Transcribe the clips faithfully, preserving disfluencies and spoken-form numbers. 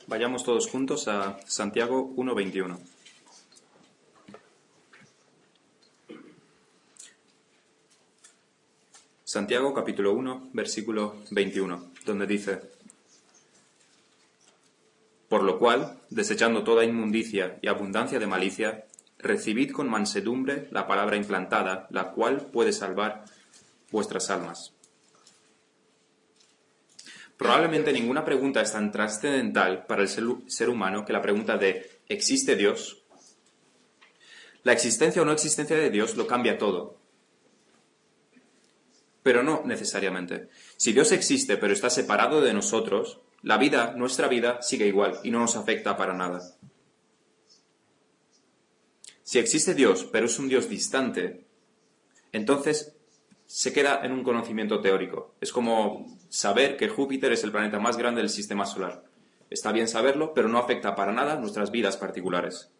Vayamos todos juntos a Santiago uno veintiuno. Santiago capítulo uno, versículo veintiuno, donde dice: Por lo cual, desechando toda inmundicia y abundancia de malicia, recibid con mansedumbre la palabra implantada, la cual puede salvar vuestras almas. Probablemente ninguna pregunta es tan trascendental para el ser humano que la pregunta de ¿existe Dios? La existencia o no existencia de Dios lo cambia todo. Pero no necesariamente. Si Dios existe pero está separado de nosotros, la vida, nuestra vida, sigue igual y no nos afecta para nada. Si existe Dios pero es un Dios distante, entonces se queda en un conocimiento teórico. Es como saber que Júpiter es el planeta más grande del sistema solar. Está bien saberlo, pero no afecta para nada nuestras vidas particulares.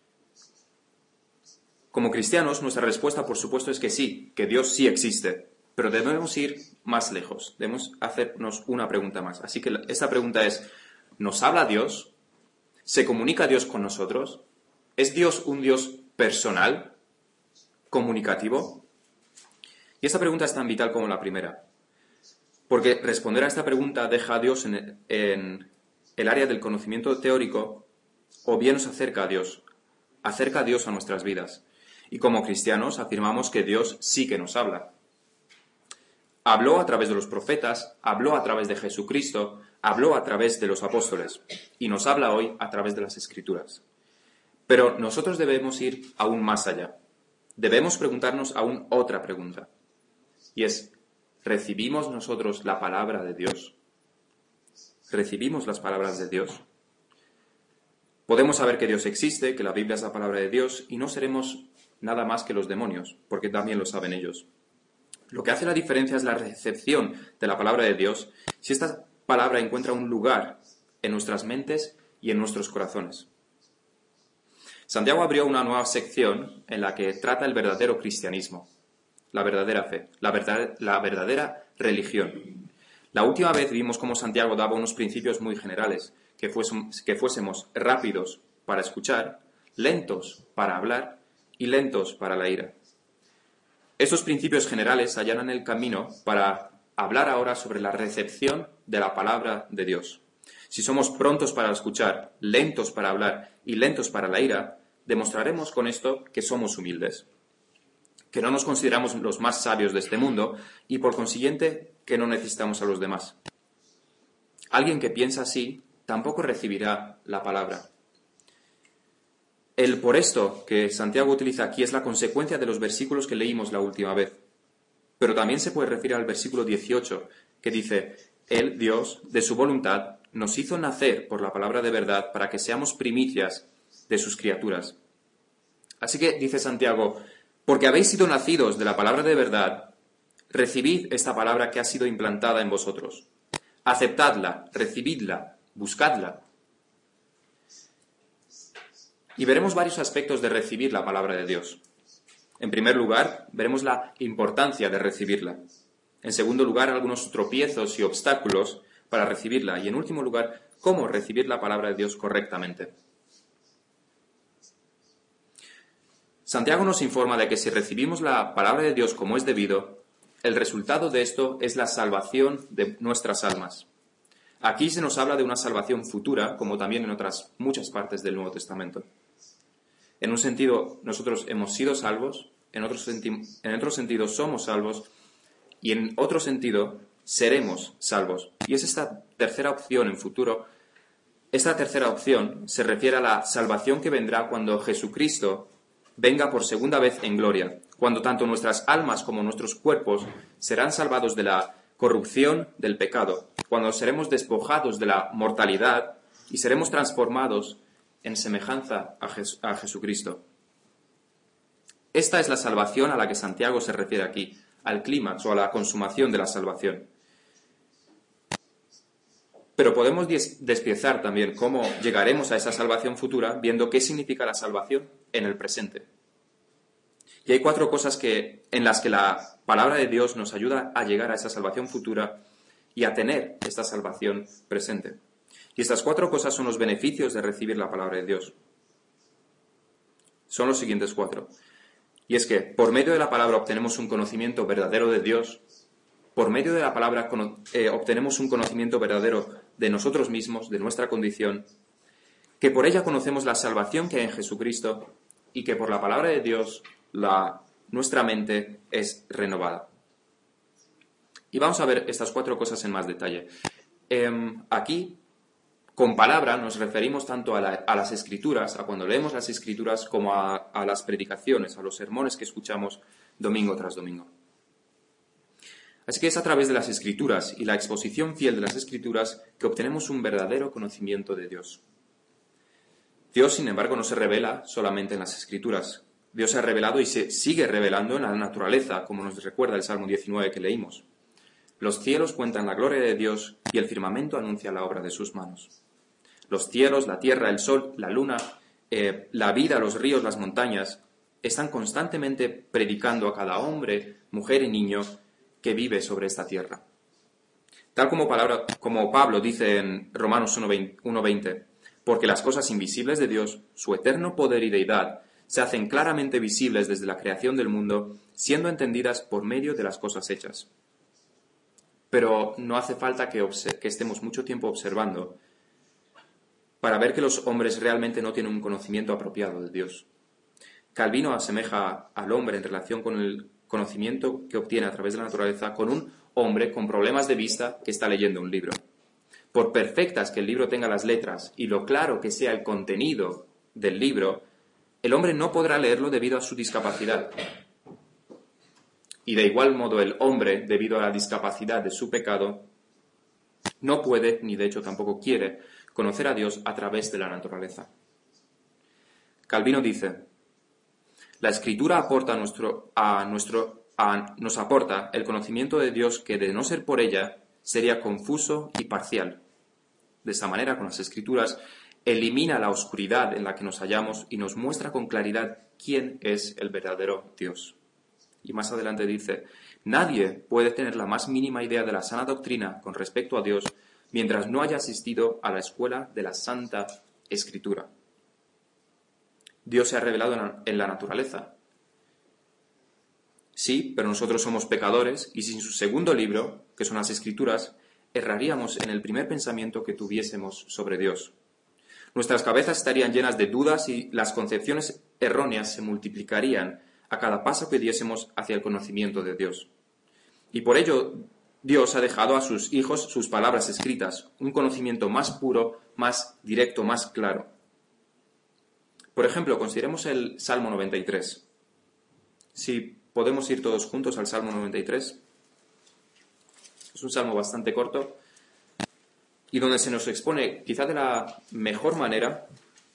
Como cristianos, nuestra respuesta, por supuesto, es que sí, que Dios sí existe, pero debemos ir más lejos. Debemos hacernos una pregunta más. Así que esta pregunta es, ¿nos habla Dios? ¿Se comunica Dios con nosotros? ¿Es Dios un Dios personal, comunicativo? Y esta pregunta es tan vital como la primera, porque responder a esta pregunta deja a Dios en, en el área del conocimiento teórico, o bien nos acerca a Dios, acerca a Dios a nuestras vidas. Y como cristianos afirmamos que Dios sí que nos habla. Habló a través de los profetas, habló a través de Jesucristo, habló a través de los apóstoles, y nos habla hoy a través de las Escrituras. Pero nosotros debemos ir aún más allá. Debemos preguntarnos aún otra pregunta. Y es, ¿recibimos nosotros la palabra de Dios? ¿Recibimos las palabras de Dios? Podemos saber que Dios existe, que la Biblia es la palabra de Dios, y no seremos nada más que los demonios, porque también lo saben ellos. Lo que hace la diferencia es la recepción de la palabra de Dios, si esta palabra encuentra un lugar en nuestras mentes y en nuestros corazones. Santiago abrió una nueva sección en la que trata el verdadero cristianismo. La verdadera fe, la, verdad, la verdadera religión. La última vez vimos cómo Santiago daba unos principios muy generales, que, fuésemos, que fuésemos rápidos para escuchar, lentos para hablar y lentos para la ira. Estos principios generales allanan el camino para hablar ahora sobre la recepción de la palabra de Dios. Si somos prontos para escuchar, lentos para hablar y lentos para la ira, demostraremos con esto que somos humildes, que no nos consideramos los más sabios de este mundo y, por consiguiente, que no necesitamos a los demás. Alguien que piensa así tampoco recibirá la palabra. El por esto que Santiago utiliza aquí es la consecuencia de los versículos que leímos la última vez. Pero también se puede referir al versículo dieciocho, que dice: Él, Dios, de su voluntad, nos hizo nacer por la palabra de verdad para que seamos primicias de sus criaturas. Así que, dice Santiago, porque habéis sido nacidos de la palabra de verdad, recibid esta palabra que ha sido implantada en vosotros. Aceptadla, recibidla, buscadla. Y veremos varios aspectos de recibir la palabra de Dios. En primer lugar, veremos la importancia de recibirla. En segundo lugar, algunos tropiezos y obstáculos para recibirla. Y en último lugar, cómo recibir la palabra de Dios correctamente. Santiago nos informa de que si recibimos la palabra de Dios como es debido, el resultado de esto es la salvación de nuestras almas. Aquí se nos habla de una salvación futura, como también en otras muchas partes del Nuevo Testamento. En un sentido, nosotros hemos sido salvos, en otro, senti- en otro sentido somos salvos, y en otro sentido seremos salvos. Y es esta tercera opción en futuro. Esta tercera opción se refiere a la salvación que vendrá cuando Jesucristo venga por segunda vez en gloria, cuando tanto nuestras almas como nuestros cuerpos serán salvados de la corrupción del pecado, cuando seremos despojados de la mortalidad y seremos transformados en semejanza a, Jes- a Jesucristo. Esta es la salvación a la que Santiago se refiere aquí, al clímax o a la consumación de la salvación. Pero podemos des- despiezar también cómo llegaremos a esa salvación futura viendo qué significa la salvación en el presente. Y hay cuatro cosas que, en las que la palabra de Dios nos ayuda a llegar a esa salvación futura y a tener esta salvación presente. Y estas cuatro cosas son los beneficios de recibir la palabra de Dios. Son los siguientes cuatro. Y es que por medio de la palabra obtenemos un conocimiento verdadero de Dios. Por medio de la palabra eh, obtenemos un conocimiento verdadero de nosotros mismos, de nuestra condición. Que por ella conocemos la salvación que hay en Jesucristo. Y que por la palabra de Dios la, nuestra mente es renovada. Y vamos a ver estas cuatro cosas en más detalle. Eh, aquí, con palabra, nos referimos tanto a, la, a las Escrituras, a cuando leemos las Escrituras, como a, a las predicaciones, a los sermones que escuchamos domingo tras domingo. Así que es a través de las Escrituras y la exposición fiel de las Escrituras que obtenemos un verdadero conocimiento de Dios. Dios, sin embargo, no se revela solamente en las Escrituras. Dios se ha revelado y se sigue revelando en la naturaleza, como nos recuerda el Salmo diecinueve que leímos. Los cielos cuentan la gloria de Dios y el firmamento anuncia la obra de sus manos. Los cielos, la tierra, el sol, la luna, eh, la vida, los ríos, las montañas, están constantemente predicando a cada hombre, mujer y niño que vive sobre esta tierra. Tal como, palabra, como Pablo dice en Romanos uno veinte, porque las cosas invisibles de Dios, su eterno poder y deidad, se hacen claramente visibles desde la creación del mundo, siendo entendidas por medio de las cosas hechas. Pero no hace falta que, que estemos mucho tiempo observando para ver que los hombres realmente no tienen un conocimiento apropiado de Dios. Calvino asemeja al hombre en relación con el conocimiento que obtiene a través de la naturaleza con un hombre con problemas de vista que está leyendo un libro. Por perfectas que el libro tenga las letras y lo claro que sea el contenido del libro, el hombre no podrá leerlo debido a su discapacidad. Y de igual modo el hombre, debido a la discapacidad de su pecado, no puede, ni de hecho tampoco quiere, conocer a Dios a través de la naturaleza. Calvino dice, la Escritura aporta a nuestro, a nuestro, a, nos aporta el conocimiento de Dios que, de no ser por ella, sería confuso y parcial. De esa manera, con las Escrituras, elimina la oscuridad en la que nos hallamos y nos muestra con claridad quién es el verdadero Dios. Y más adelante dice, nadie puede tener la más mínima idea de la sana doctrina con respecto a Dios mientras no haya asistido a la escuela de la Santa Escritura. Dios se ha revelado en la naturaleza. Sí, pero nosotros somos pecadores y sin su segundo libro, que son las Escrituras, erraríamos en el primer pensamiento que tuviésemos sobre Dios. Nuestras cabezas estarían llenas de dudas y las concepciones erróneas se multiplicarían a cada paso que diésemos hacia el conocimiento de Dios. Y por ello, Dios ha dejado a sus hijos sus palabras escritas, un conocimiento más puro, más directo, más claro. Por ejemplo, consideremos el Salmo noventa y tres. Si podemos ir todos juntos al Salmo noventa y tres. Es un salmo bastante corto y donde se nos expone, quizá de la mejor manera,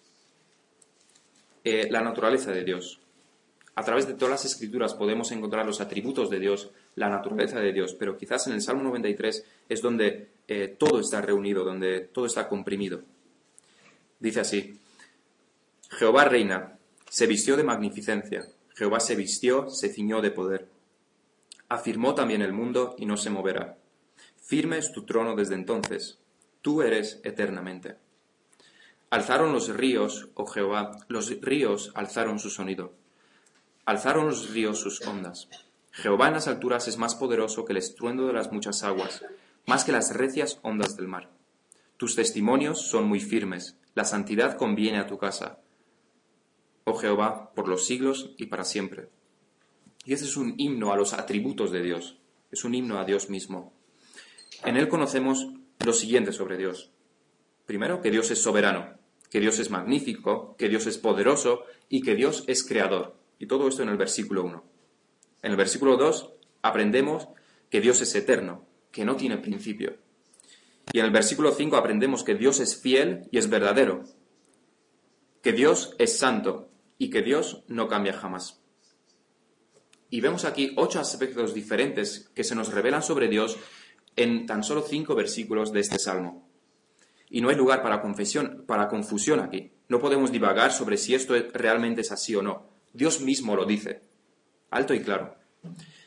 eh, la naturaleza de Dios. A través de todas las Escrituras podemos encontrar los atributos de Dios, la naturaleza de Dios, pero quizás en el Salmo noventa y tres es donde eh, todo está reunido, donde todo está comprimido. Dice así, Jehová reina, se vistió de magnificencia, Jehová se vistió, se ciñó de poder. Afirmó también el mundo y no se moverá. Firme es tu trono desde entonces, tú eres eternamente. Alzaron los ríos, oh Jehová, los ríos alzaron su sonido. Alzaron los ríos sus ondas. Jehová en las alturas es más poderoso que el estruendo de las muchas aguas, más que las recias ondas del mar. Tus testimonios son muy firmes, la santidad conviene a tu casa. Oh Jehová, por los siglos y para siempre. Y este es un himno a los atributos de Dios, es un himno a Dios mismo. En él conocemos lo siguiente sobre Dios. Primero, que Dios es soberano, que Dios es magnífico, que Dios es poderoso y que Dios es creador. Y todo esto en el versículo uno. En el versículo dos aprendemos que Dios es eterno, que no tiene principio. Y en el versículo cinco aprendemos que Dios es fiel y es verdadero, que Dios es santo y que Dios no cambia jamás. Y vemos aquí ocho aspectos diferentes que se nos revelan sobre Dios en tan solo cinco versículos de este salmo. Y no hay lugar para, confesión, para confusión aquí. No podemos divagar sobre si esto realmente es así o no. Dios mismo lo dice, alto y claro.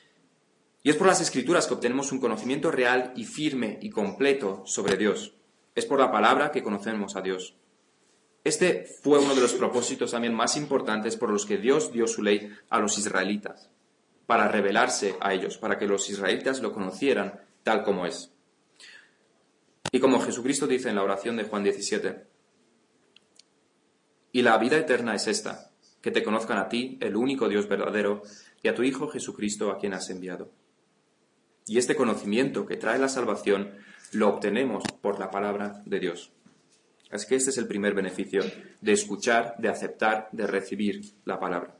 Y es por las Escrituras que obtenemos un conocimiento real y firme y completo sobre Dios. Es por la palabra que conocemos a Dios. Este fue uno de los propósitos también más importantes por los que Dios dio su ley a los israelitas, para revelarse a ellos, para que los israelitas lo conocieran tal como es. Y como Jesucristo dice en la oración de Juan diecisiete, y la vida eterna es esta, que te conozcan a ti, el único Dios verdadero, y a tu Hijo Jesucristo a quien has enviado. Y este conocimiento que trae la salvación lo obtenemos por la palabra de Dios. Así que este es el primer beneficio de escuchar, de aceptar, de recibir la palabra.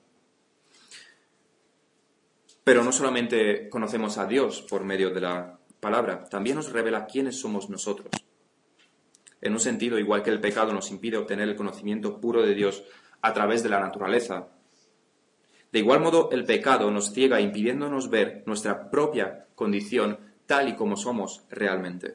Pero no solamente conocemos a Dios por medio de la palabra, también nos revela quiénes somos nosotros. En un sentido, igual que el pecado nos impide obtener el conocimiento puro de Dios a través de la naturaleza, de igual modo el pecado nos ciega impidiéndonos ver nuestra propia condición tal y como somos realmente.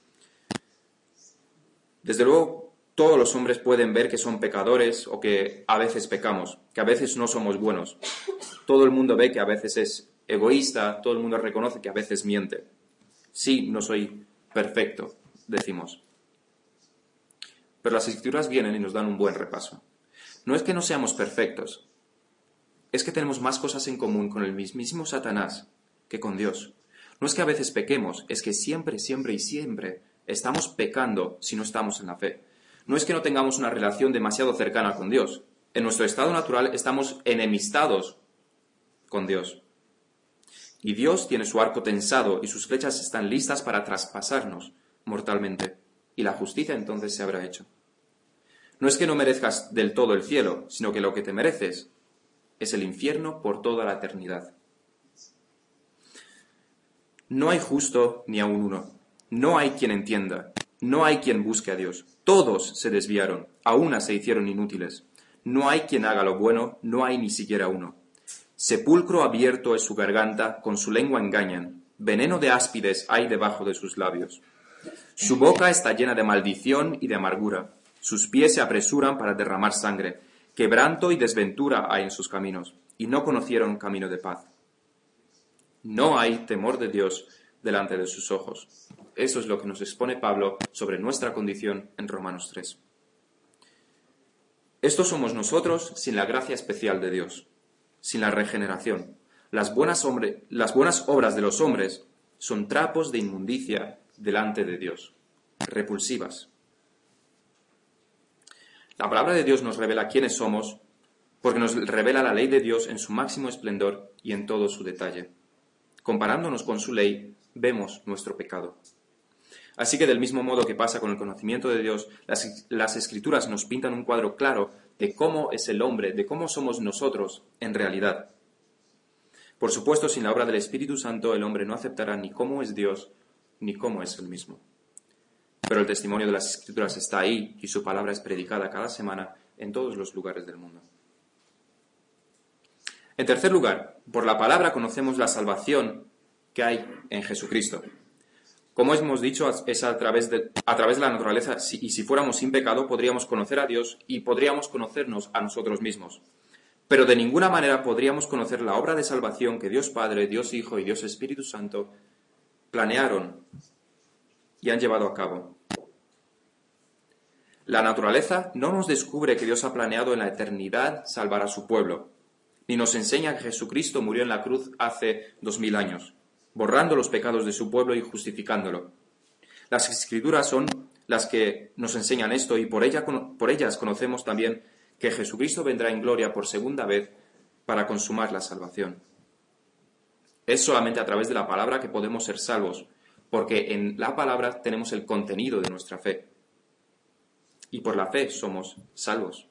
Desde luego, todos los hombres pueden ver que son pecadores o que a veces pecamos, que a veces no somos buenos. Todo el mundo ve que a veces es egoísta, todo el mundo reconoce que a veces miente. Sí, no soy perfecto, decimos. Pero las Escrituras vienen y nos dan un buen repaso. No es que no seamos perfectos, es que tenemos más cosas en común con el mismísimo Satanás que con Dios. No es que a veces pequemos, es que siempre, siempre y siempre estamos pecando si no estamos en la fe. No es que no tengamos una relación demasiado cercana con Dios. En nuestro estado natural estamos enemistados con Dios. Y Dios tiene su arco tensado y sus flechas están listas para traspasarnos mortalmente. Y la justicia entonces se habrá hecho. No es que no merezcas del todo el cielo, sino que lo que te mereces es el infierno por toda la eternidad. No hay justo ni aun uno. No hay quien entienda. No hay quien busque a Dios. Todos se desviaron. A una se hicieron inútiles. No hay quien haga lo bueno. No hay ni siquiera uno. Sepulcro abierto es su garganta. Con su lengua engañan. Veneno de áspides hay debajo de sus labios. Su boca está llena de maldición y de amargura. Sus pies se apresuran para derramar sangre. Quebranto y desventura hay en sus caminos. Y no conocieron camino de paz. No hay temor de Dios delante de sus ojos. Eso es lo que nos expone Pablo sobre nuestra condición en Romanos tres. Estos somos nosotros sin la gracia especial de Dios, sin la regeneración. Las buenas, hombre, las buenas obras de los hombres son trapos de inmundicia delante de Dios, repulsivas. La palabra de Dios nos revela quiénes somos, porque nos revela la ley de Dios en su máximo esplendor y en todo su detalle. Comparándonos con su ley, vemos nuestro pecado. Así que del mismo modo que pasa con el conocimiento de Dios, las, las Escrituras nos pintan un cuadro claro de cómo es el hombre, de cómo somos nosotros en realidad. Por supuesto, sin la obra del Espíritu Santo, el hombre no aceptará ni cómo es Dios, ni cómo es él mismo. Pero el testimonio de las Escrituras está ahí y su palabra es predicada cada semana en todos los lugares del mundo. En tercer lugar, por la palabra conocemos la salvación que hay en Jesucristo. Como hemos dicho, es a través de, a través de la naturaleza, y si fuéramos sin pecado, podríamos conocer a Dios y podríamos conocernos a nosotros mismos. Pero de ninguna manera podríamos conocer la obra de salvación que Dios Padre, Dios Hijo y Dios Espíritu Santo planearon y han llevado a cabo. La naturaleza no nos descubre que Dios ha planeado en la eternidad salvar a su pueblo, ni nos enseña que Jesucristo murió en la cruz hace dos mil años, borrando los pecados de su pueblo y justificándolo. Las Escrituras son las que nos enseñan esto y por, ella, por ellas conocemos también que Jesucristo vendrá en gloria por segunda vez para consumar la salvación. Es solamente a través de la palabra que podemos ser salvos, porque en la palabra tenemos el contenido de nuestra fe. Y por la fe somos salvos.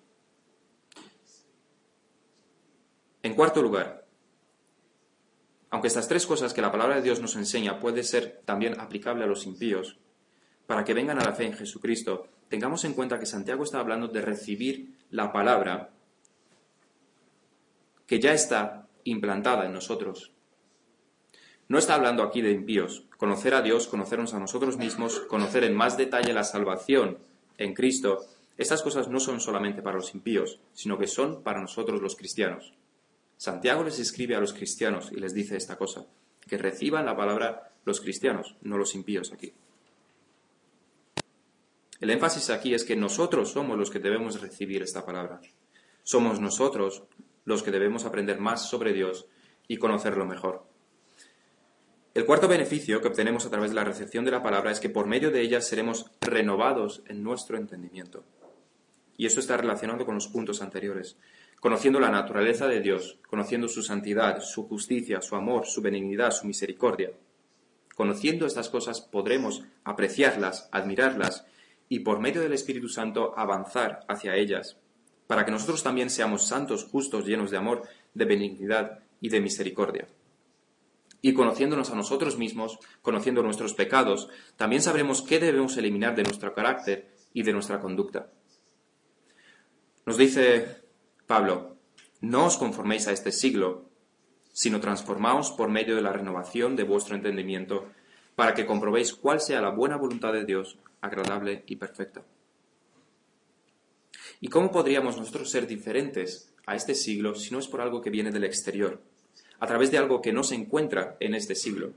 En cuarto lugar, aunque estas tres cosas que la palabra de Dios nos enseña puede ser también aplicable a los impíos, para que vengan a la fe en Jesucristo, tengamos en cuenta que Santiago está hablando de recibir la palabra que ya está implantada en nosotros. No está hablando aquí de impíos. Conocer a Dios, conocernos a nosotros mismos, conocer en más detalle la salvación en Cristo, estas cosas no son solamente para los impíos, sino que son para nosotros los cristianos. Santiago les escribe a los cristianos y les dice esta cosa, que reciban la palabra los cristianos, no los impíos aquí. El énfasis aquí es que nosotros somos los que debemos recibir esta palabra. Somos nosotros los que debemos aprender más sobre Dios y conocerlo mejor. El cuarto beneficio que obtenemos a través de la recepción de la palabra es que por medio de ella seremos renovados en nuestro entendimiento. Y eso está relacionado con los puntos anteriores. Conociendo la naturaleza de Dios, conociendo su santidad, su justicia, su amor, su benignidad, su misericordia. Conociendo estas cosas podremos apreciarlas, admirarlas y por medio del Espíritu Santo avanzar hacia ellas, para que nosotros también seamos santos, justos, llenos de amor, de benignidad y de misericordia. Y conociéndonos a nosotros mismos, conociendo nuestros pecados, también sabremos qué debemos eliminar de nuestro carácter y de nuestra conducta. Nos dice Pablo, no os conforméis a este siglo, sino transformaos por medio de la renovación de vuestro entendimiento, para que comprobéis cuál sea la buena voluntad de Dios, agradable y perfecta. ¿Y cómo podríamos nosotros ser diferentes a este siglo si no es por algo que viene del exterior, a través de algo que no se encuentra en este siglo?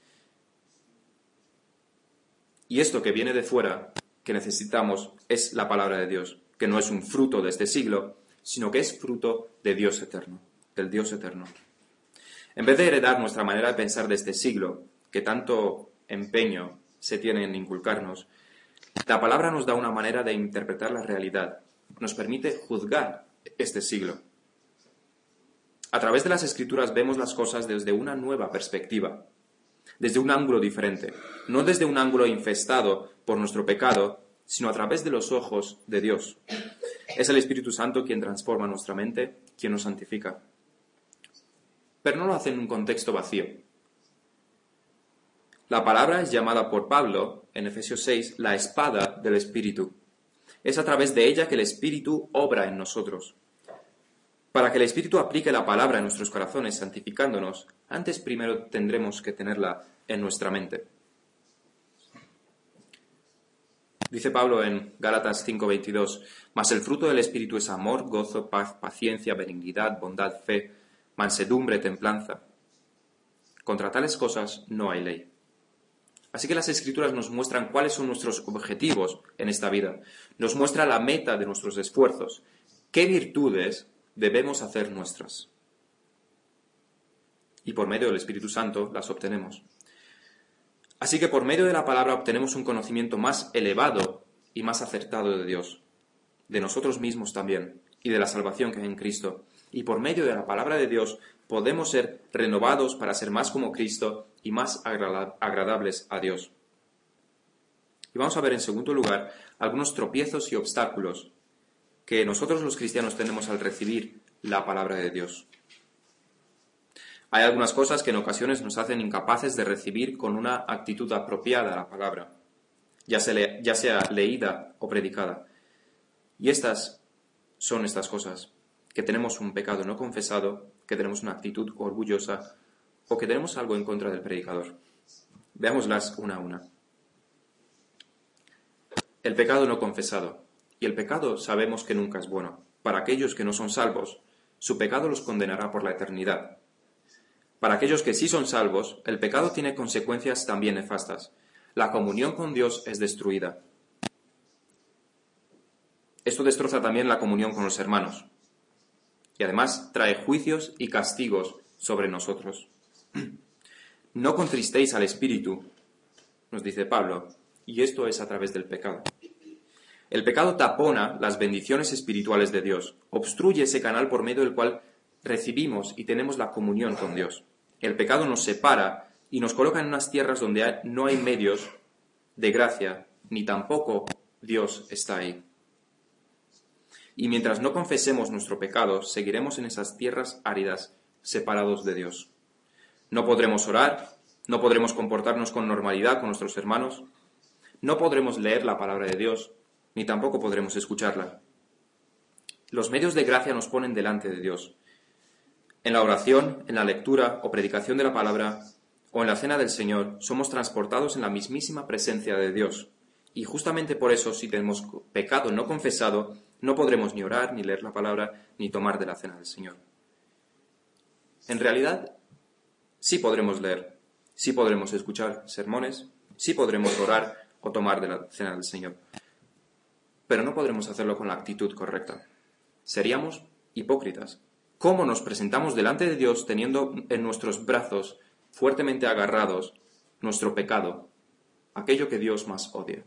Y esto que viene de fuera, que necesitamos, es la palabra de Dios, que no es un fruto de este siglo, sino que es fruto de Dios eterno, del Dios eterno. En vez de heredar nuestra manera de pensar de este siglo, que tanto empeño se tiene en inculcarnos, la palabra nos da una manera de interpretar la realidad, nos permite juzgar este siglo. A través de las Escrituras vemos las cosas desde una nueva perspectiva, desde un ángulo diferente, no desde un ángulo infestado por nuestro pecado, sino a través de los ojos de Dios. Es el Espíritu Santo quien transforma nuestra mente, quien nos santifica. Pero no lo hace en un contexto vacío. La palabra es llamada por Pablo, en Efesios seis, la espada del Espíritu. Es a través de ella que el Espíritu obra en nosotros. Para que el Espíritu aplique la palabra en nuestros corazones, santificándonos, antes primero tendremos que tenerla en nuestra mente. Dice Pablo en Gálatas cinco veintidós, mas el fruto del Espíritu es amor, gozo, paz, paciencia, benignidad, bondad, fe, mansedumbre, templanza. Contra tales cosas no hay ley. Así que las Escrituras nos muestran cuáles son nuestros objetivos en esta vida. Nos muestra la meta de nuestros esfuerzos. ¿Qué virtudes debemos hacer nuestras? Y por medio del Espíritu Santo las obtenemos. Así que por medio de la palabra obtenemos un conocimiento más elevado y más acertado de Dios, de nosotros mismos también, y de la salvación que hay en Cristo. Y por medio de la palabra de Dios podemos ser renovados para ser más como Cristo y más agradables a Dios. Y vamos a ver en segundo lugar algunos tropiezos y obstáculos que nosotros los cristianos tenemos al recibir la palabra de Dios. Hay algunas cosas que en ocasiones nos hacen incapaces de recibir con una actitud apropiada la palabra, ya sea, ya sea leída o predicada. Y estas son estas cosas, que tenemos un pecado no confesado, que tenemos una actitud orgullosa o que tenemos algo en contra del predicador. Veámoslas una a una. El pecado no confesado. Y el pecado sabemos que nunca es bueno. Para aquellos que no son salvos, su pecado los condenará por la eternidad. Para aquellos que sí son salvos, el pecado tiene consecuencias también nefastas. La comunión con Dios es destruida. Esto destroza también la comunión con los hermanos. Y además trae juicios y castigos sobre nosotros. No contristéis al Espíritu, nos dice Pablo, y esto es a través del pecado. El pecado tapona las bendiciones espirituales de Dios, obstruye ese canal por medio del cual recibimos y tenemos la comunión con Dios. El pecado nos separa y nos coloca en unas tierras donde no hay medios de gracia, ni tampoco Dios está ahí. Y mientras no confesemos nuestro pecado, seguiremos en esas tierras áridas, separados de Dios. No podremos orar, no podremos comportarnos con normalidad con nuestros hermanos, no podremos leer la palabra de Dios, ni tampoco podremos escucharla. Los medios de gracia nos ponen delante de Dios. En la oración, en la lectura o predicación de la palabra, o en la cena del Señor, somos transportados en la mismísima presencia de Dios. Y justamente por eso, si tenemos pecado no confesado, no podremos ni orar, ni leer la palabra, ni tomar de la cena del Señor. En realidad, sí podremos leer, sí podremos escuchar sermones, sí podremos orar o tomar de la cena del Señor. pero no podremos hacerlo con la actitud correcta. Seríamos hipócritas. ¿Cómo nos presentamos delante de Dios teniendo en nuestros brazos fuertemente agarrados nuestro pecado, aquello que Dios más odia?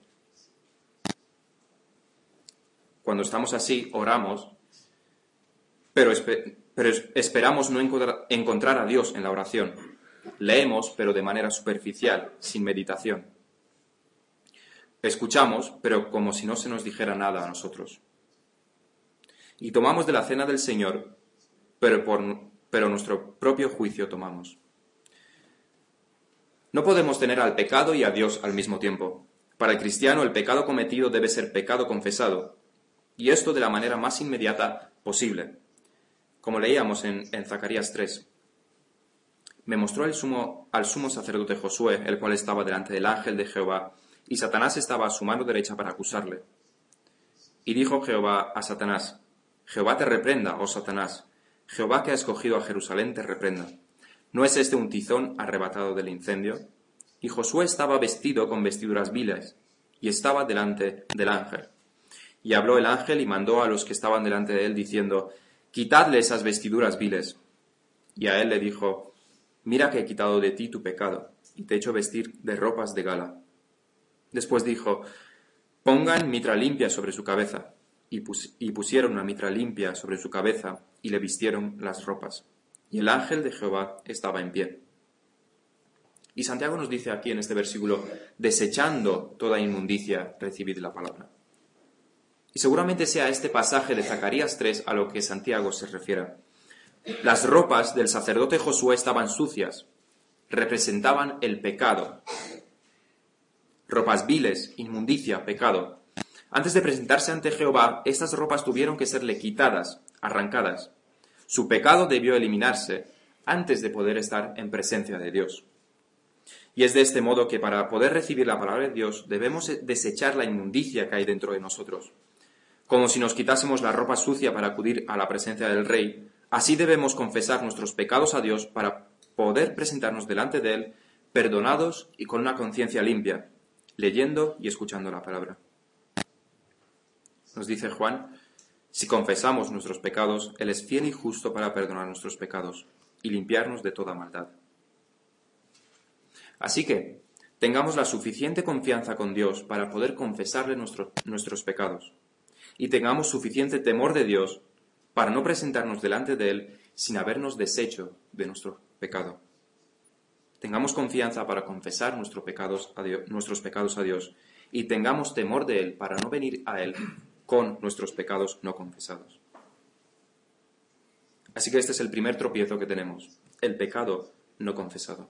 Cuando estamos así, oramos, pero, espe- pero es- esperamos no encontrar, encontrar a Dios en la oración. Leemos, pero de manera superficial, sin meditación. Escuchamos, pero como si no se nos dijera nada a nosotros. Y tomamos de la cena del Señor, pero, por, pero nuestro propio juicio tomamos. No podemos tener al pecado y a Dios al mismo tiempo. Para el cristiano, el pecado cometido debe ser pecado confesado, y esto de la manera más inmediata posible. Como leíamos en, en Zacarías tres. Me mostró el sumo, al sumo sacerdote Josué, el cual estaba delante del ángel de Jehová, y Satanás estaba a su mano derecha para acusarle. Y dijo Jehová a Satanás, Jehová te reprenda, oh Satanás, Jehová que ha escogido a Jerusalén te reprenda. ¿No es este un tizón arrebatado del incendio? Y Josué estaba vestido con vestiduras viles, y estaba delante del ángel. Y habló el ángel y mandó a los que estaban delante de él, diciendo, quitadle esas vestiduras viles. Y a él le dijo, mira que he quitado de ti tu pecado, y te he hecho vestir de ropas de gala. Después dijo, pongan mitra limpia sobre su cabeza. Y, pus- y pusieron una mitra limpia sobre su cabeza, y le vistieron las ropas. Y el ángel de Jehová estaba en pie. Y Santiago nos dice aquí en este versículo, desechando toda inmundicia, recibid la palabra. Y seguramente sea este pasaje de Zacarías tres a lo que Santiago se refiere. Las ropas del sacerdote Josué estaban sucias, representaban el pecado. Ropas viles, inmundicia, pecado. Antes de presentarse ante Jehová, estas ropas tuvieron que serle quitadas, arrancadas. Su pecado debió eliminarse antes de poder estar en presencia de Dios. Y es de este modo que para poder recibir la palabra de Dios debemos desechar la inmundicia que hay dentro de nosotros. Como si nos quitásemos la ropa sucia para acudir a la presencia del Rey, así debemos confesar nuestros pecados a Dios para poder presentarnos delante de Él, perdonados y con una conciencia limpia, leyendo y escuchando la palabra. Nos dice Juan, si confesamos nuestros pecados, Él es fiel y justo para perdonar nuestros pecados y limpiarnos de toda maldad. Así que, tengamos la suficiente confianza con Dios para poder confesarle nuestro, nuestros pecados. Y tengamos suficiente temor de Dios para no presentarnos delante de Él sin habernos deshecho de nuestro pecado. Tengamos confianza para confesar nuestros pecados a Dios, nuestros pecados a Dios y tengamos temor de Él para no venir a Él con nuestros pecados no confesados. Así que este es el primer tropiezo que tenemos, el pecado no confesado.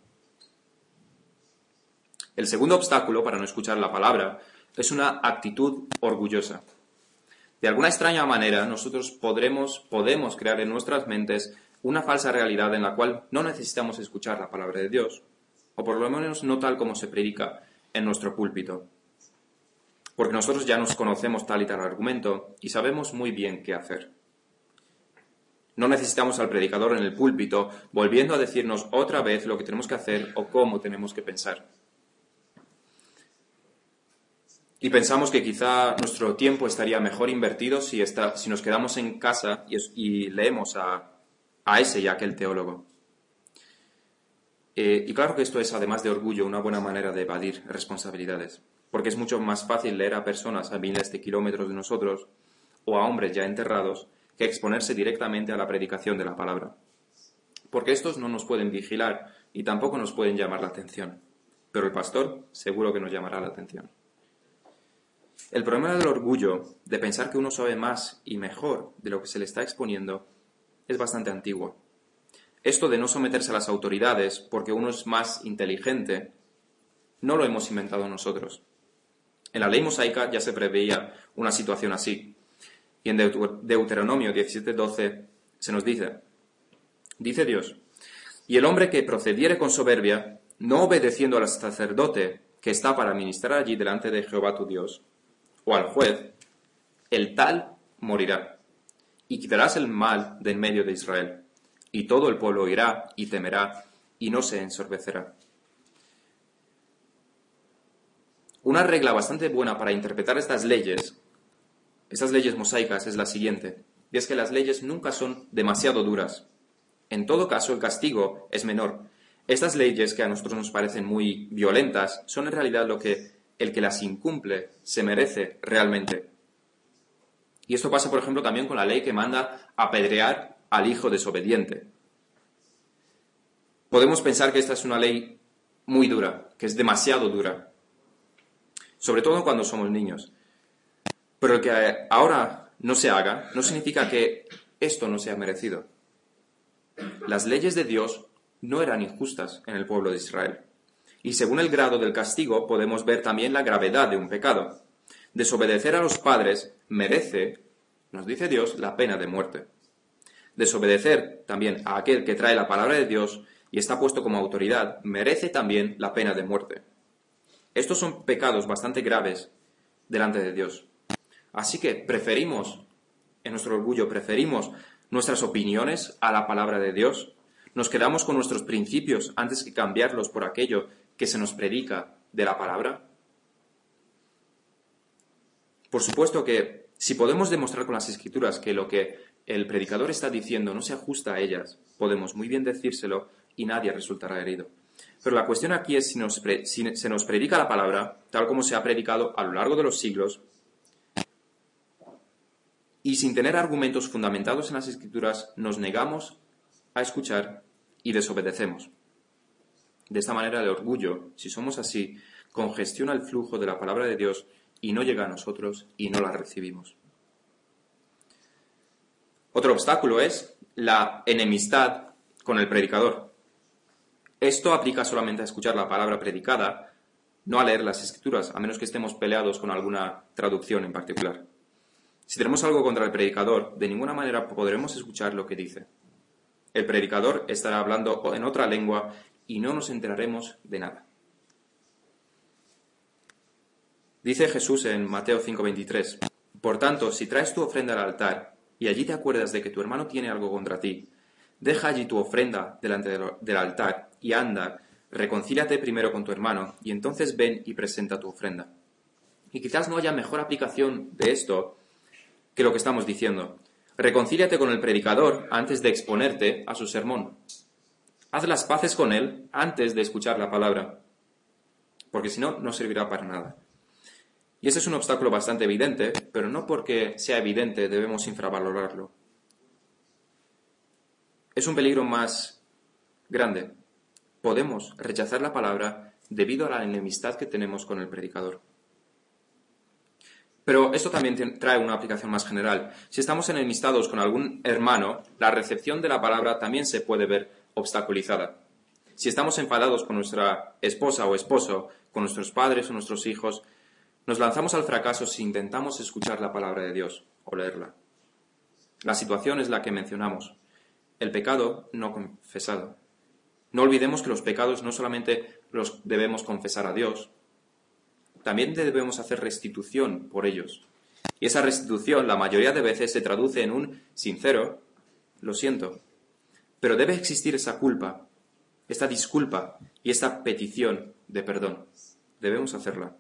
El segundo obstáculo para no escuchar la palabra es una actitud orgullosa. De alguna extraña manera, nosotros podremos, podemos crear en nuestras mentes una falsa realidad en la cual no necesitamos escuchar la palabra de Dios, o por lo menos no tal como se predica en nuestro púlpito. Porque nosotros ya nos conocemos tal y tal argumento y sabemos muy bien qué hacer. No necesitamos al predicador en el púlpito volviendo a decirnos otra vez lo que tenemos que hacer o cómo tenemos que pensar. Y pensamos que quizá nuestro tiempo estaría mejor invertido si, está, si nos quedamos en casa y, y leemos a, a ese y a aquel teólogo. Eh, y claro que esto es, además de orgullo, una buena manera de evadir responsabilidades, porque es mucho más fácil leer a personas a miles de kilómetros de nosotros o a hombres ya enterrados que exponerse directamente a la predicación de la palabra. Porque estos no nos pueden vigilar y tampoco nos pueden llamar la atención, pero el pastor seguro que nos llamará la atención. El problema del orgullo, de pensar que uno sabe más y mejor de lo que se le está exponiendo, es bastante antiguo. Esto de no someterse a las autoridades porque uno es más inteligente, no lo hemos inventado nosotros. En la ley mosaica ya se preveía una situación así. Y en Deuteronomio diecisiete doce se nos dice, dice Dios, y el hombre que procediere con soberbia, no obedeciendo al sacerdote que está para ministrar allí delante de Jehová tu Dios, o al juez, el tal morirá, y quitarás el mal de en medio de Israel, y todo el pueblo oirá y temerá, y no se ensorbecerá. Una regla bastante buena para interpretar estas leyes estas leyes mosaicas es la siguiente, y es que las leyes nunca son demasiado duras. En todo caso, el castigo es menor. Estas leyes, que a nosotros nos parecen muy violentas, son en realidad lo que el que las incumple se merece realmente. Y esto pasa, por ejemplo, también con la ley que manda apedrear al hijo desobediente. Podemos pensar que esta es una ley muy dura, que es demasiado dura, sobre todo cuando somos niños. Pero el que ahora no se haga no significa que esto no sea merecido. Las leyes de Dios no eran injustas en el pueblo de Israel. Y según el grado del castigo podemos ver también la gravedad de un pecado. Desobedecer a los padres merece, nos dice Dios, la pena de muerte. Desobedecer también a aquel que trae la palabra de Dios y está puesto como autoridad merece también la pena de muerte. Estos son pecados bastante graves delante de Dios. Así que preferimos, en nuestro orgullo, preferimos nuestras opiniones a la palabra de Dios. Nos quedamos con nuestros principios antes que cambiarlos por aquello que se nos predica de la palabra. Por supuesto que si podemos demostrar con las Escrituras que lo que el predicador está diciendo no se ajusta a ellas, podemos muy bien decírselo y nadie resultará herido. Pero la cuestión aquí es si, nos pre, si se nos predica la palabra, tal como se ha predicado a lo largo de los siglos, y sin tener argumentos fundamentados en las Escrituras, nos negamos a escuchar y desobedecemos. De esta manera el orgullo, si somos así, congestiona el flujo de la palabra de Dios y no llega a nosotros y no la recibimos. Otro obstáculo es la enemistad con el predicador. Esto aplica solamente a escuchar la palabra predicada, no a leer las Escrituras, a menos que estemos peleados con alguna traducción en particular. Si tenemos algo contra el predicador, de ninguna manera podremos escuchar lo que dice. El predicador estará hablando en otra lengua y no nos enteraremos de nada. Dice Jesús en Mateo cinco veintitrés, por tanto, si traes tu ofrenda al altar y allí te acuerdas de que tu hermano tiene algo contra ti, deja allí tu ofrenda delante del altar y anda, reconcíliate primero con tu hermano y entonces ven y presenta tu ofrenda. Y quizás no haya mejor aplicación de esto que lo que estamos diciendo. Reconcíliate con el predicador antes de exponerte a su sermón. Haz las paces con él antes de escuchar la palabra, porque si no, no servirá para nada. Y ese es un obstáculo bastante evidente, pero no porque sea evidente debemos infravalorarlo. Es un peligro más grande. Podemos rechazar la palabra debido a la enemistad que tenemos con el predicador. Pero esto también trae una aplicación más general. Si estamos enemistados con algún hermano, la recepción de la palabra también se puede ver obstaculizada. Si estamos enfadados con nuestra esposa o esposo, con nuestros padres o nuestros hijos, nos lanzamos al fracaso si intentamos escuchar la palabra de Dios o leerla. La situación es la que mencionamos. El pecado no confesado. No olvidemos que los pecados no solamente los debemos confesar a Dios, también debemos hacer restitución por ellos. Y esa restitución la mayoría de veces se traduce en un sincero, lo siento. Pero debe existir esa culpa, esta disculpa y esta petición de perdón. Debemos hacerla.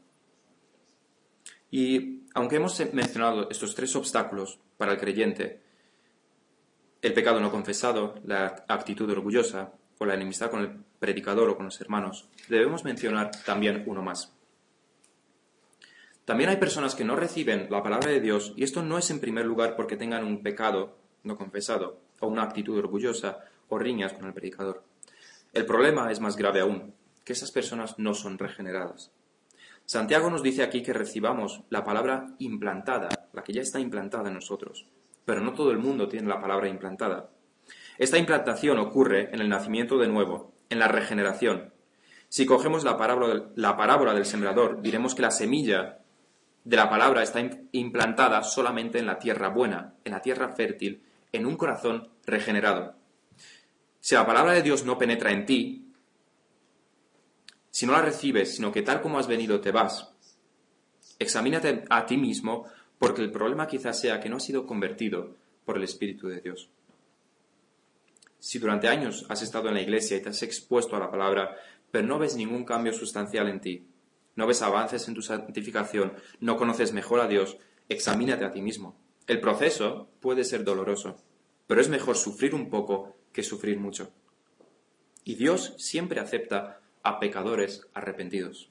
Y aunque hemos mencionado estos tres obstáculos para el creyente, el pecado no confesado, la actitud orgullosa o la enemistad con el predicador o con los hermanos, debemos mencionar también uno más. También hay personas que no reciben la palabra de Dios, y esto no es en primer lugar porque tengan un pecado no confesado, o una actitud orgullosa, o riñas con el predicador. El problema es más grave aún, que esas personas no son regeneradas. Santiago nos dice aquí que recibamos la palabra implantada, la que ya está implantada en nosotros, pero no todo el mundo tiene la palabra implantada. Esta implantación ocurre en el nacimiento de nuevo, en la regeneración. Si cogemos la parábola, la parábola del sembrador, diremos que la semilla de la palabra está implantada solamente en la tierra buena, en la tierra fértil, en un corazón regenerado. Si la palabra de Dios no penetra en ti, si no la recibes, sino que tal como has venido te vas, examínate a ti mismo, porque el problema quizás sea que no has sido convertido por el Espíritu de Dios. Si durante años has estado en la iglesia y te has expuesto a la palabra, pero no ves ningún cambio sustancial en ti, no ves avances en tu santificación, no conoces mejor a Dios, examínate a ti mismo. El proceso puede ser doloroso, pero es mejor sufrir un poco que sufrir mucho. Y Dios siempre acepta a pecadores arrepentidos.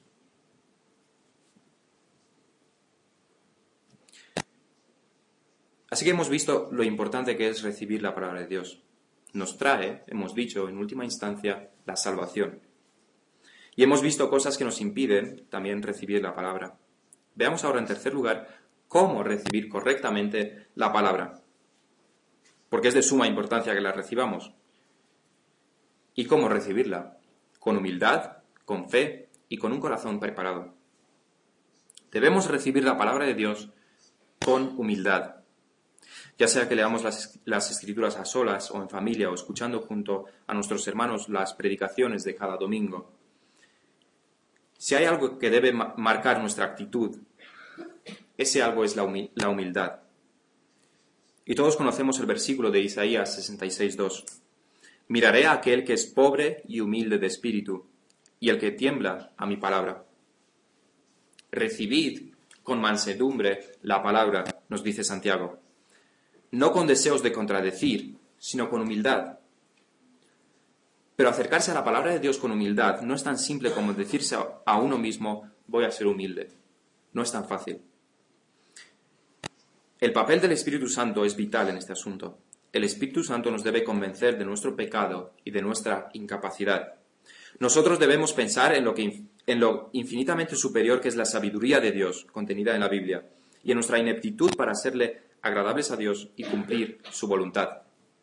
Así que hemos visto lo importante que es recibir la palabra de Dios. Nos trae, hemos dicho, en última instancia, la salvación. Y hemos visto cosas que nos impiden también recibir la palabra. Veamos ahora, en tercer lugar, cómo recibir correctamente la palabra. Porque es de suma importancia que la recibamos. ¿Y cómo recibirla? Con humildad, con fe y con un corazón preparado. Debemos recibir la palabra de Dios con humildad. Ya sea que leamos las, las Escrituras a solas o en familia o escuchando junto a nuestros hermanos las predicaciones de cada domingo. Si hay algo que debe ma- marcar nuestra actitud, ese algo es la, humi- la humildad. Y todos conocemos el versículo de Isaías sesenta y seis, dos. Miraré a aquel que es pobre y humilde de espíritu, y el que tiembla a mi palabra. Recibid con mansedumbre la palabra, nos dice Santiago. No con deseos de contradecir, sino con humildad. Pero acercarse a la palabra de Dios con humildad no es tan simple como decirse a uno mismo, voy a ser humilde. No es tan fácil. El papel del Espíritu Santo es vital en este asunto. El Espíritu Santo nos debe convencer de nuestro pecado y de nuestra incapacidad. Nosotros debemos pensar en lo, que, en lo infinitamente superior que es la sabiduría de Dios contenida en la Biblia y en nuestra ineptitud para serle agradables a Dios y cumplir su voluntad.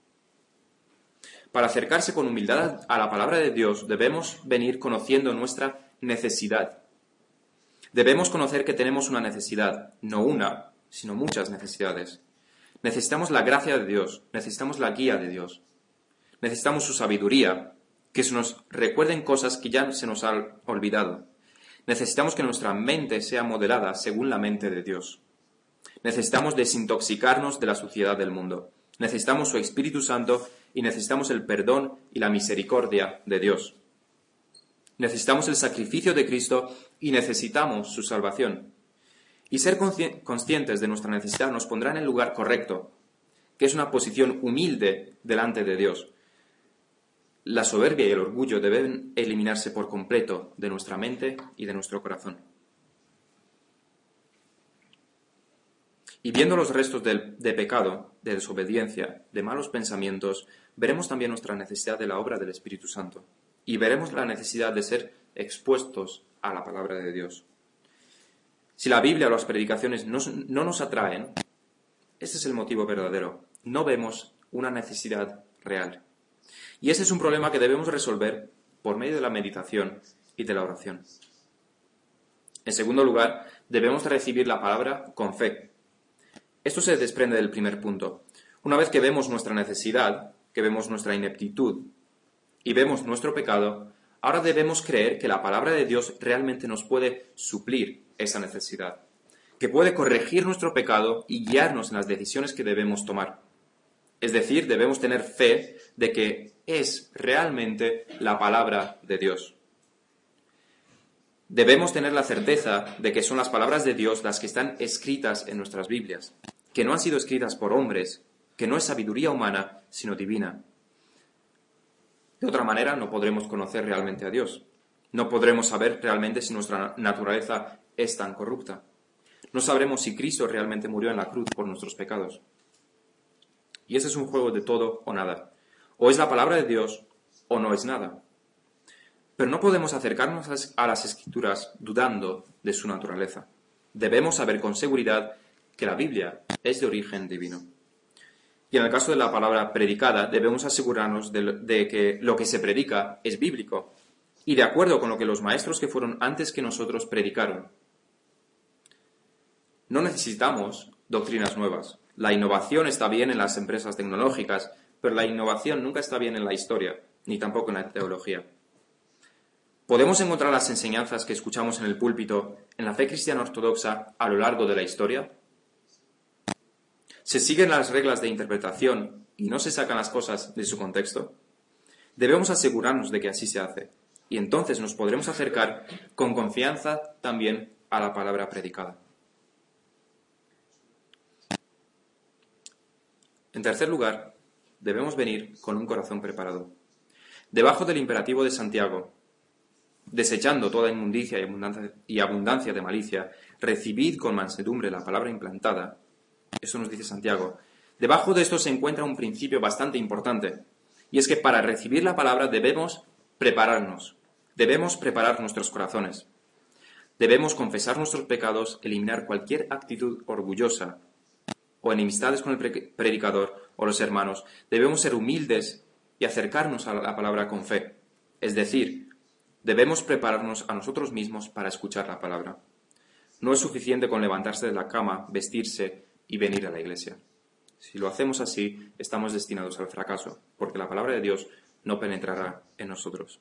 Para acercarse con humildad a la palabra de Dios debemos venir conociendo nuestra necesidad. Debemos conocer que tenemos una necesidad, no una, sino muchas necesidades. Necesitamos la gracia de Dios, necesitamos la guía de Dios, necesitamos su sabiduría, que se nos recuerden cosas que ya se nos han olvidado. Necesitamos que nuestra mente sea modelada según la mente de Dios. Necesitamos desintoxicarnos de la suciedad del mundo. Necesitamos su Espíritu Santo y necesitamos el perdón y la misericordia de Dios. Necesitamos el sacrificio de Cristo y necesitamos su salvación. Y ser consci- conscientes de nuestra necesidad nos pondrá en el lugar correcto, que es una posición humilde delante de Dios. La soberbia y el orgullo deben eliminarse por completo de nuestra mente y de nuestro corazón. Y viendo los restos de, de pecado, de desobediencia, de malos pensamientos, veremos también nuestra necesidad de la obra del Espíritu Santo. Y veremos la necesidad de ser expuestos a la palabra de Dios. Si la Biblia o las predicaciones no, no nos atraen, ese es el motivo verdadero. No vemos una necesidad real. Y ese es un problema que debemos resolver por medio de la meditación y de la oración. En segundo lugar, debemos recibir la palabra con fe. Esto se desprende del primer punto. Una vez que vemos nuestra necesidad, que vemos nuestra ineptitud y vemos nuestro pecado, ahora debemos creer que la palabra de Dios realmente nos puede suplir esa necesidad, que puede corregir nuestro pecado y guiarnos en las decisiones que debemos tomar. Es decir, debemos tener fe de que es realmente la palabra de Dios. Debemos tener la certeza de que son las palabras de Dios las que están escritas en nuestras Biblias, que no han sido escritas por hombres, que no es sabiduría humana, sino divina. De otra manera, no podremos conocer realmente a Dios. No podremos saber realmente si nuestra naturaleza es tan corrupta. No sabremos si Cristo realmente murió en la cruz por nuestros pecados. Y ese es un juego de todo o nada. O es la palabra de Dios o no es nada. Pero no podemos acercarnos a las Escrituras dudando de su naturaleza. Debemos saber con seguridad que la Biblia es de origen divino. Y en el caso de la palabra predicada, debemos asegurarnos de, de que lo que se predica es bíblico y de acuerdo con lo que los maestros que fueron antes que nosotros predicaron. No necesitamos doctrinas nuevas. La innovación está bien en las empresas tecnológicas, pero la innovación nunca está bien en la historia, ni tampoco en la teología. ¿Podemos encontrar las enseñanzas que escuchamos en el púlpito en la fe cristiana ortodoxa a lo largo de la historia? ¿Se siguen las reglas de interpretación y no se sacan las cosas de su contexto? Debemos asegurarnos de que así se hace, y entonces nos podremos acercar con confianza también a la palabra predicada. En tercer lugar, debemos venir con un corazón preparado. Debajo del imperativo de Santiago, desechando toda inmundicia y abundancia, y abundancia de malicia, recibid con mansedumbre la palabra implantada. Eso nos dice Santiago. Debajo de esto se encuentra un principio bastante importante, y es que para recibir la palabra debemos prepararnos, debemos preparar nuestros corazones. Debemos confesar nuestros pecados, eliminar cualquier actitud orgullosa o enemistades con el predicador o los hermanos. Debemos ser humildes y acercarnos a la palabra con fe. Es decir, debemos prepararnos a nosotros mismos para escuchar la palabra. No es suficiente con levantarse de la cama, vestirse y venir a la iglesia. Si lo hacemos así, estamos destinados al fracaso, porque la palabra de Dios no penetrará en nosotros.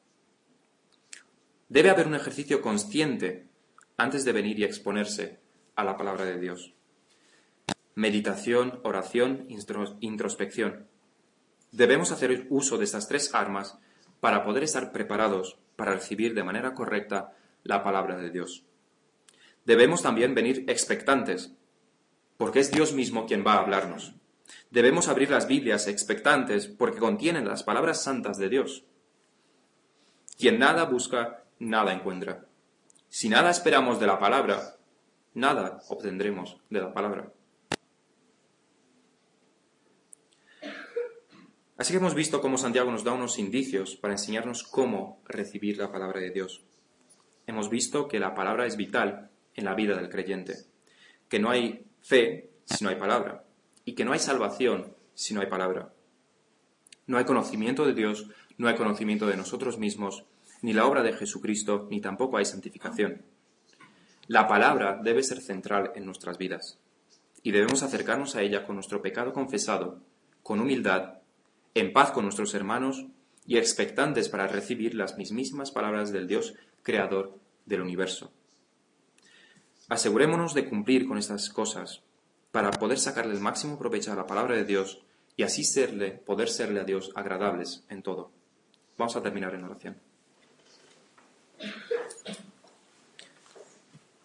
Debe haber un ejercicio consciente antes de venir y exponerse a la palabra de Dios. Meditación, oración, introspección. Debemos hacer uso de estas tres armas para poder estar preparados para recibir de manera correcta la palabra de Dios. Debemos también venir expectantes, porque es Dios mismo quien va a hablarnos. Debemos abrir las Biblias expectantes porque contienen las palabras santas de Dios. Quien nada busca, nada encuentra. Si nada esperamos de la palabra, nada obtendremos de la palabra. Así que hemos visto cómo Santiago nos da unos indicios para enseñarnos cómo recibir la palabra de Dios. Hemos visto que la palabra es vital en la vida del creyente, que no hay fe si no hay palabra, y que no hay salvación si no hay palabra. No hay conocimiento de Dios, no hay conocimiento de nosotros mismos, ni la obra de Jesucristo, ni tampoco hay santificación. La palabra debe ser central en nuestras vidas, y debemos acercarnos a ella con nuestro pecado confesado, con humildad, en paz con nuestros hermanos y expectantes para recibir las mismísimas palabras del Dios creador del universo. Asegurémonos de cumplir con estas cosas para poder sacarle el máximo provecho a la palabra de Dios y así serle, poder serle a Dios agradables en todo. Vamos a terminar en oración.